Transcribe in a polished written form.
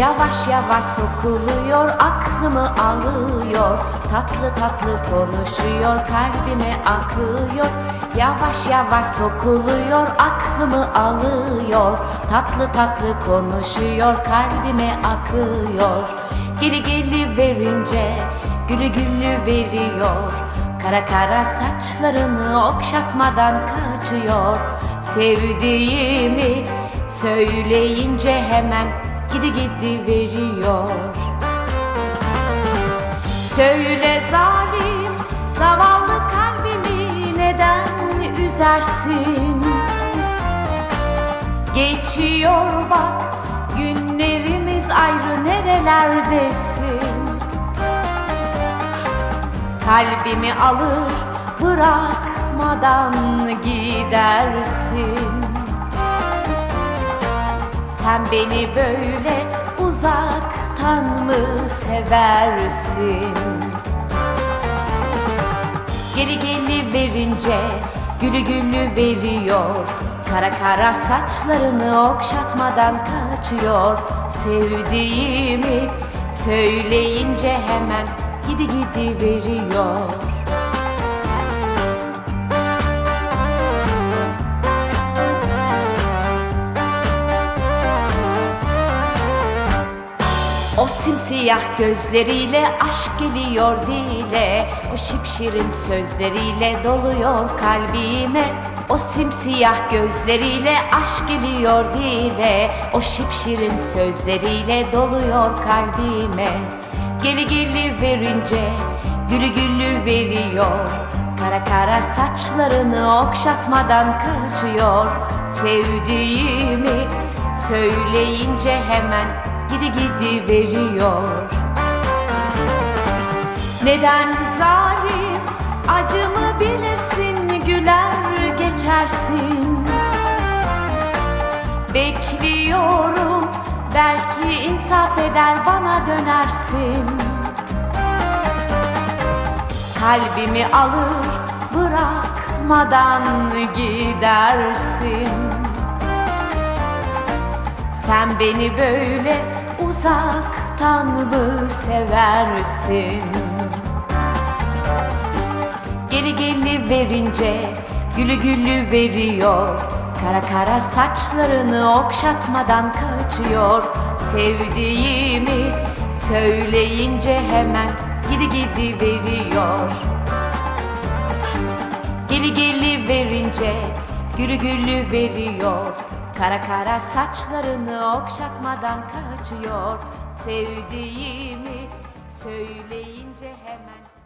Yavaş yavaş sokuluyor, aklımı alıyor. Tatlı tatlı konuşuyor, kalbime akıyor. Yavaş yavaş sokuluyor, aklımı alıyor. Tatlı tatlı konuşuyor, kalbime akıyor. Geli geli verince gülü gülü veriyor. Kara kara saçlarını okşatmadan kaçıyor. Sevdiğimi söyleyince hemen gidi gidi veriyor. Söyle zalim, zavallı kalbimi neden üzersin? Geçiyor bak, günlerimiz ayrı, nerelerdesin? Kalbimi alır, bırakmadan gidersin. Sen beni böyle uzaktan mı seversin? Geri geli verince gülü gülü veriyor. Kara kara saçlarını okşatmadan kaçıyor. Sevdiğimi söyleyince hemen gidi gidi veriyor. O simsiyah gözleriyle aşk geliyor dile. O şipşirin sözleriyle doluyor kalbime. O simsiyah gözleriyle aşk geliyor dile. O şipşirin sözleriyle doluyor kalbime. Geli geli verince gülü gülü veriyor. Kara kara saçlarını okşatmadan kaçıyor. Sevdiğimi söyleyince hemen gidi gidi veriyor. Neden zalim, acımı bilirsin, güler geçersin. Bekliyorum, belki insaf eder, bana dönersin. Kalbimi alır, bırakmadan gidersin. Sen beni böyle uzaktan mı seversin? Geli geli verince gülü gülü veriyor. Kara kara saçlarını okşatmadan kaçıyor. Sevdiğimi söyleyince hemen gidi gidi veriyor. Geli geli verince gülü gülü veriyor. Kara kara saçlarını okşatmadan kaçıyor. Sevdiğimi söyleyince hemen